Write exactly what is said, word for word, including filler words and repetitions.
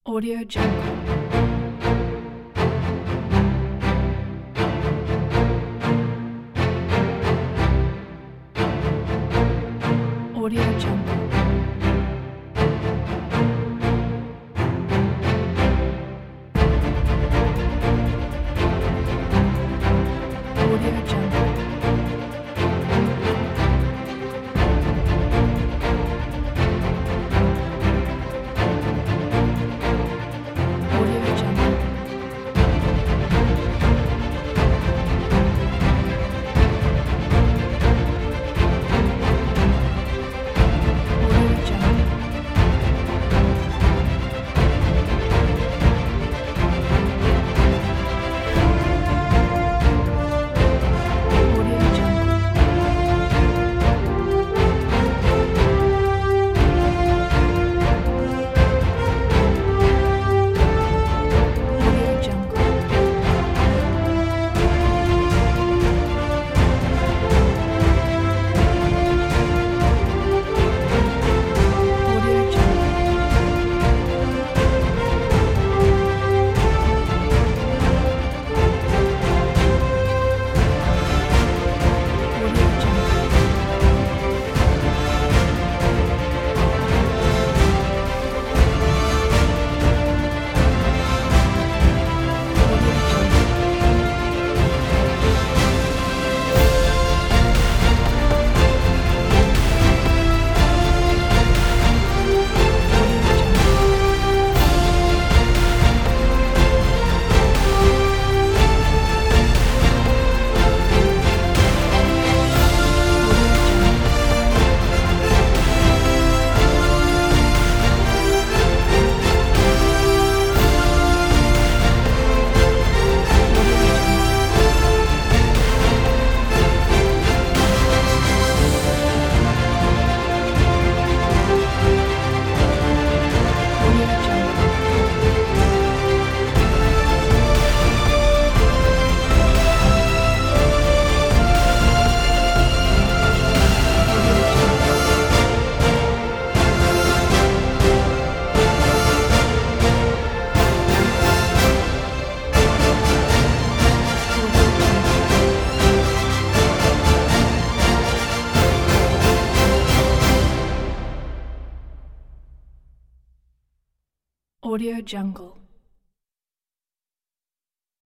Audio Jungle. Audio Jungle. Audio Jungle. Audio Jungle. Audio Jungle. Audio Jungle. Audio Jungle. Audio Jungle. Audio Jungle. Audio Jungle. Audio Jungle. Audio Jungle. Audio Jungle. Audio Jungle. Audio Jungle. Audio Jungle. Audio Jungle.